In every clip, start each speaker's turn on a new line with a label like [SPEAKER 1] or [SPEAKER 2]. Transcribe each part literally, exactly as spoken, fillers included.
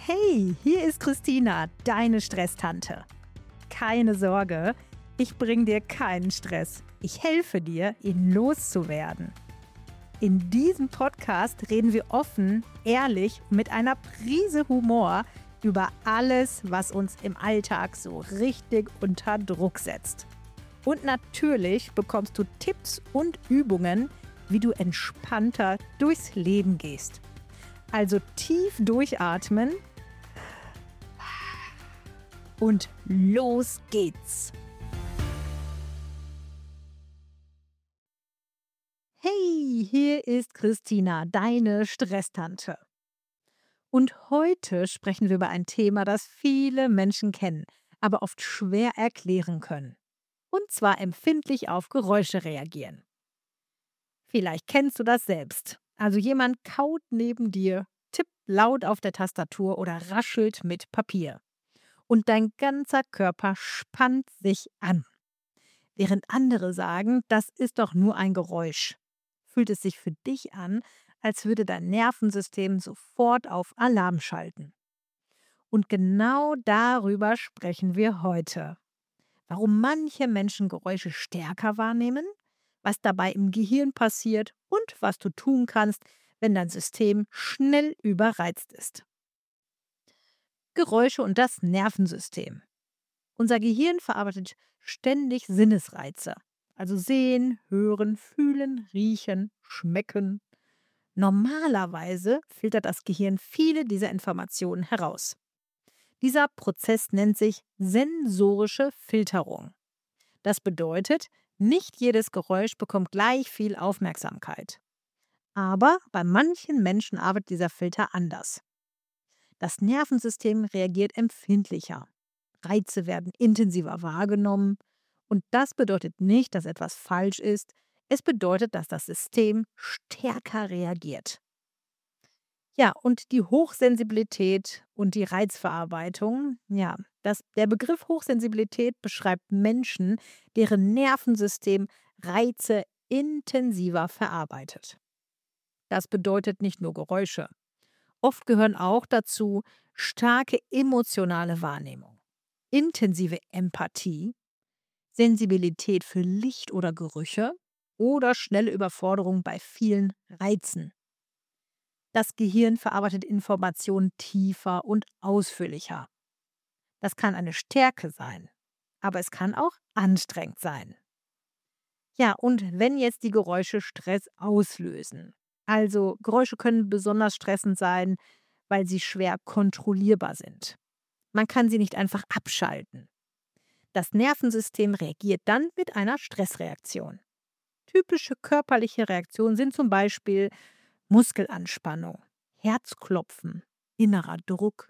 [SPEAKER 1] Hey, hier ist Christina, deine Stresstante. Keine Sorge, ich bringe dir keinen Stress. Ich helfe dir, ihn loszuwerden. In diesem Podcast reden wir offen, ehrlich und mit einer Prise Humor über alles, was uns im Alltag so richtig unter Druck setzt. Und natürlich bekommst du Tipps und Übungen, wie du entspannter durchs Leben gehst. Also tief durchatmen und los geht's. Hey, hier ist Christina, deine Stresstante. Und heute sprechen wir über ein Thema, das viele Menschen kennen, aber oft schwer erklären können. Und zwar empfindlich auf Geräusche reagieren. Vielleicht kennst du das selbst. Also jemand kaut neben dir, tippt laut auf der Tastatur oder raschelt mit Papier. Und dein ganzer Körper spannt sich an. Während andere sagen, das ist doch nur ein Geräusch, fühlt es sich für dich an, als würde dein Nervensystem sofort auf Alarm schalten. Und genau darüber sprechen wir heute. Warum manche Menschen Geräusche stärker wahrnehmen, was dabei im Gehirn passiert und was du tun kannst, wenn dein System schnell überreizt ist. Geräusche und das Nervensystem. Unser Gehirn verarbeitet ständig Sinnesreize, also sehen, hören, fühlen, riechen, schmecken. Normalerweise filtert das Gehirn viele dieser Informationen heraus. Dieser Prozess nennt sich sensorische Filterung. Das bedeutet, nicht jedes Geräusch bekommt gleich viel Aufmerksamkeit. Aber bei manchen Menschen arbeitet dieser Filter anders. Das Nervensystem reagiert empfindlicher. Reize werden intensiver wahrgenommen. Und das bedeutet nicht, dass etwas falsch ist. Es bedeutet, dass das System stärker reagiert. Ja, und die Hochsensibilität und die Reizverarbeitung, ja, das, der Begriff Hochsensibilität beschreibt Menschen, deren Nervensystem Reize intensiver verarbeitet. Das bedeutet nicht nur Geräusche. Oft gehören auch dazu starke emotionale Wahrnehmung, intensive Empathie, Sensibilität für Licht oder Gerüche oder schnelle Überforderung bei vielen Reizen. Das Gehirn verarbeitet Informationen tiefer und ausführlicher. Das kann eine Stärke sein, aber es kann auch anstrengend sein. Ja, und wenn jetzt die Geräusche Stress auslösen. Also Geräusche können besonders stressend sein, weil sie schwer kontrollierbar sind. Man kann sie nicht einfach abschalten. Das Nervensystem reagiert dann mit einer Stressreaktion. Typische körperliche Reaktionen sind zum Beispiel Muskelanspannung, Herzklopfen, innerer Druck,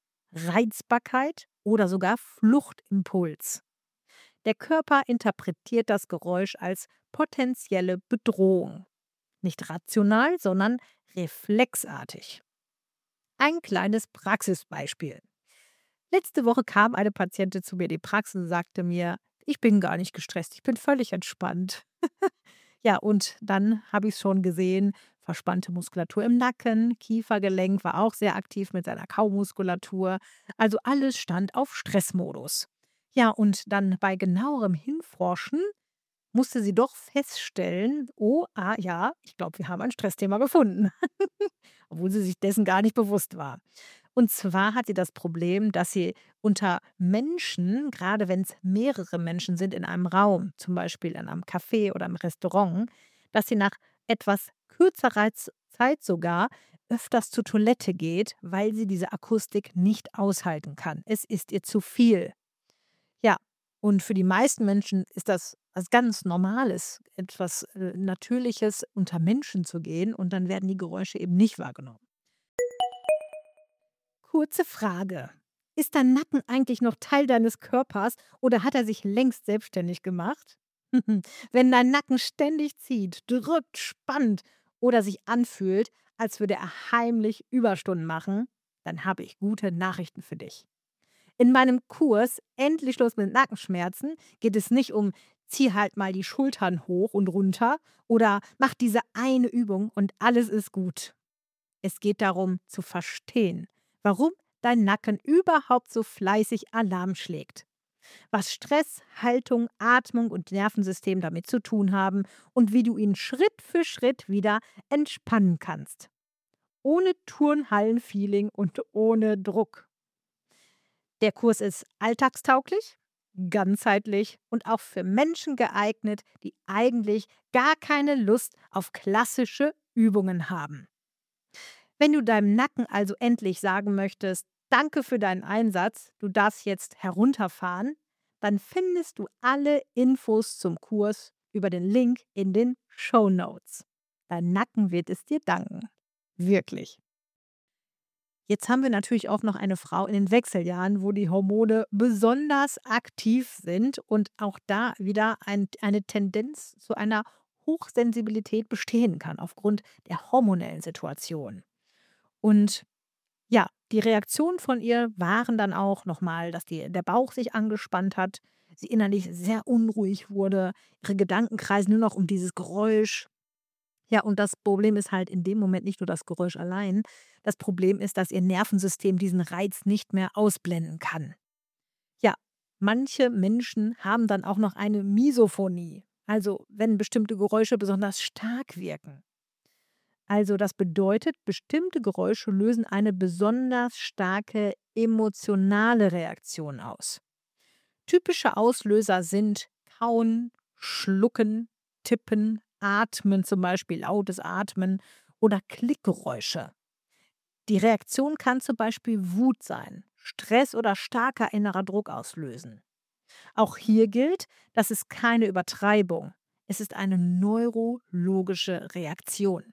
[SPEAKER 1] Reizbarkeit oder sogar Fluchtimpuls. Der Körper interpretiert das Geräusch als potenzielle Bedrohung. Nicht rational, sondern reflexartig. Ein kleines Praxisbeispiel. Letzte Woche kam eine Patientin zu mir in die Praxis und sagte mir, ich bin gar nicht gestresst, ich bin völlig entspannt. Ja, und dann habe ich es schon gesehen, verspannte Muskulatur im Nacken, Kiefergelenk war auch sehr aktiv mit seiner Kaumuskulatur. Also alles stand auf Stressmodus. Ja, und dann bei genauerem Hinforschen musste sie doch feststellen, oh, ah ja, ich glaube, wir haben ein Stressthema gefunden, obwohl sie sich dessen gar nicht bewusst war. Und zwar hat sie das Problem, dass sie unter Menschen, gerade wenn es mehrere Menschen sind in einem Raum, zum Beispiel in einem Café oder im Restaurant, dass sie nach etwas kürzerer Z- Zeit sogar öfters zur Toilette geht, weil sie diese Akustik nicht aushalten kann. Es ist ihr zu viel. Ja, und für die meisten Menschen ist das was ganz Normales, etwas äh, Natürliches, unter Menschen zu gehen und dann werden die Geräusche eben nicht wahrgenommen. Kurze Frage. Ist dein Nacken eigentlich noch Teil deines Körpers oder hat er sich längst selbstständig gemacht? Wenn dein Nacken ständig zieht, drückt, spannt oder sich anfühlt, als würde er heimlich Überstunden machen, dann habe ich gute Nachrichten für dich. In meinem Kurs Endlich Schluss mit Nackenschmerzen geht es nicht um zieh halt mal die Schultern hoch und runter oder mach diese eine Übung und alles ist gut. Es geht darum zu verstehen, warum dein Nacken überhaupt so fleißig Alarm schlägt. Was Stress, Haltung, Atmung und Nervensystem damit zu tun haben und wie du ihn Schritt für Schritt wieder entspannen kannst. Ohne Turnhallen-Feeling und ohne Druck. Der Kurs ist alltagstauglich, ganzheitlich und auch für Menschen geeignet, die eigentlich gar keine Lust auf klassische Übungen haben. Wenn du deinem Nacken also endlich sagen möchtest, danke für deinen Einsatz, du darfst jetzt herunterfahren, dann findest du alle Infos zum Kurs über den Link in den Shownotes. Dein Nacken wird es dir danken. Wirklich. Jetzt haben wir natürlich auch noch eine Frau in den Wechseljahren, wo die Hormone besonders aktiv sind und auch da wieder ein, eine Tendenz zu einer Hochsensibilität bestehen kann aufgrund der hormonellen Situation. Und ja, die Reaktionen von ihr waren dann auch nochmal, dass die, der Bauch sich angespannt hat, sie innerlich sehr unruhig wurde, ihre Gedanken kreisen nur noch um dieses Geräusch. Ja, und das Problem ist halt in dem Moment nicht nur das Geräusch allein. Das Problem ist, dass ihr Nervensystem diesen Reiz nicht mehr ausblenden kann. Ja, manche Menschen haben dann auch noch eine Misophonie, also wenn bestimmte Geräusche besonders stark wirken. Also das bedeutet, bestimmte Geräusche lösen eine besonders starke emotionale Reaktion aus. Typische Auslöser sind Kauen, Schlucken, Tippen, Atmen, zum Beispiel lautes Atmen oder Klickgeräusche. Die Reaktion kann zum Beispiel Wut sein, Stress oder starker innerer Druck auslösen. Auch hier gilt, das ist keine Übertreibung. Es ist eine neurologische Reaktion.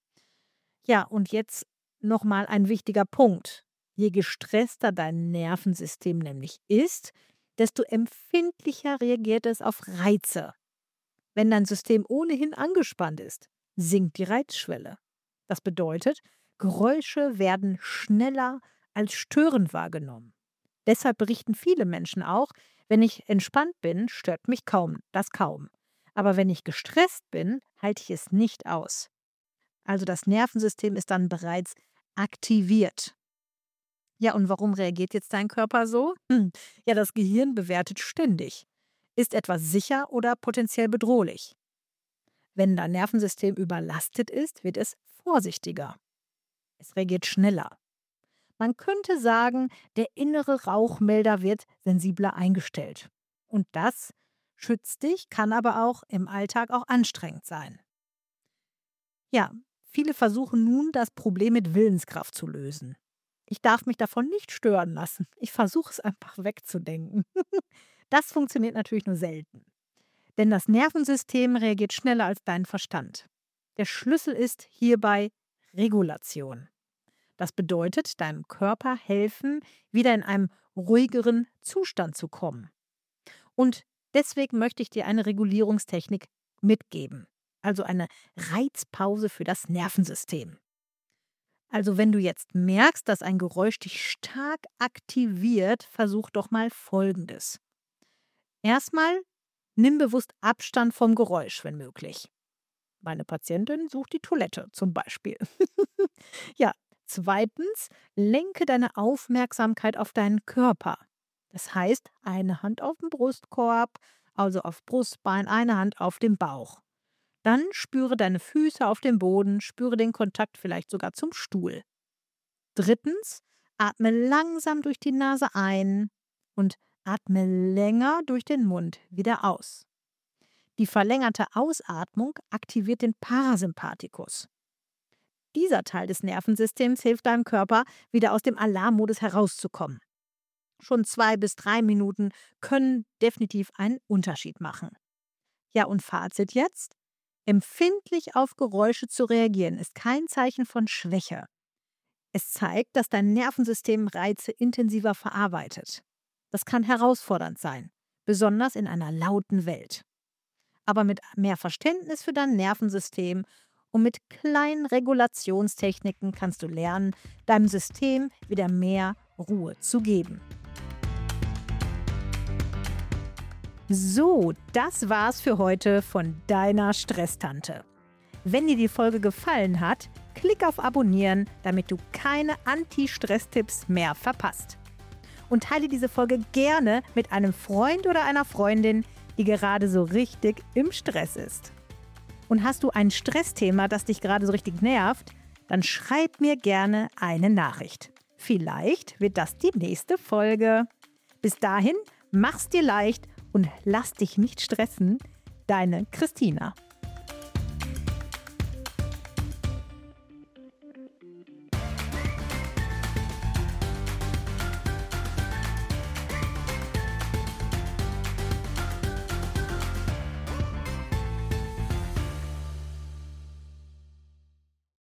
[SPEAKER 1] Ja, und jetzt nochmal ein wichtiger Punkt. Je gestresster dein Nervensystem nämlich ist, desto empfindlicher reagiert es auf Reize. Wenn dein System ohnehin angespannt ist, sinkt die Reizschwelle. Das bedeutet, Geräusche werden schneller als störend wahrgenommen. Deshalb berichten viele Menschen auch, wenn ich entspannt bin, stört mich kaum das kaum. Aber wenn ich gestresst bin, halte ich es nicht aus. Also das Nervensystem ist dann bereits aktiviert. Ja, und warum reagiert jetzt dein Körper so? Hm. Ja, das Gehirn bewertet ständig. Ist etwas sicher oder potenziell bedrohlich? Wenn dein Nervensystem überlastet ist, wird es vorsichtiger. Es reagiert schneller. Man könnte sagen, der innere Rauchmelder wird sensibler eingestellt. Und das schützt dich, kann aber auch im Alltag auch anstrengend sein. Ja, viele versuchen nun, das Problem mit Willenskraft zu lösen. Ich darf mich davon nicht stören lassen. Ich versuche es einfach wegzudenken. Das funktioniert natürlich nur selten. Denn das Nervensystem reagiert schneller als dein Verstand. Der Schlüssel ist hierbei Regulation. Das bedeutet, deinem Körper helfen, wieder in einem ruhigeren Zustand zu kommen. Und deswegen möchte ich dir eine Regulierungstechnik mitgeben. Also eine Reizpause für das Nervensystem. Also wenn du jetzt merkst, dass ein Geräusch dich stark aktiviert, versuch doch mal Folgendes. Erstmal nimm bewusst Abstand vom Geräusch, wenn möglich. Meine Patientin sucht die Toilette zum Beispiel. Ja, zweitens, lenke deine Aufmerksamkeit auf deinen Körper. Das heißt, eine Hand auf dem Brustkorb, also auf Brustbein, eine Hand auf dem Bauch. Dann spüre deine Füße auf dem Boden, spüre den Kontakt vielleicht sogar zum Stuhl. Drittens, atme langsam durch die Nase ein und atme länger durch den Mund wieder aus. Die verlängerte Ausatmung aktiviert den Parasympathikus. Dieser Teil des Nervensystems hilft deinem Körper, wieder aus dem Alarmmodus herauszukommen. Schon zwei bis drei Minuten können definitiv einen Unterschied machen. Ja, und Fazit jetzt? Empfindlich auf Geräusche zu reagieren ist kein Zeichen von Schwäche. Es zeigt, dass dein Nervensystem Reize intensiver verarbeitet. Das kann herausfordernd sein, besonders in einer lauten Welt. Aber mit mehr Verständnis für dein Nervensystem und mit kleinen Regulationstechniken kannst du lernen, deinem System wieder mehr Ruhe zu geben. So, das war's für heute von deiner Stresstante. Wenn dir die Folge gefallen hat, klick auf Abonnieren, damit du keine Anti-Stress-Tipps mehr verpasst. Und teile diese Folge gerne mit einem Freund oder einer Freundin, die gerade so richtig im Stress ist. Und hast du ein Stressthema, das dich gerade so richtig nervt, dann schreib mir gerne eine Nachricht. Vielleicht wird das die nächste Folge. Bis dahin, mach's dir leicht und lass dich nicht stressen. Deine Christina.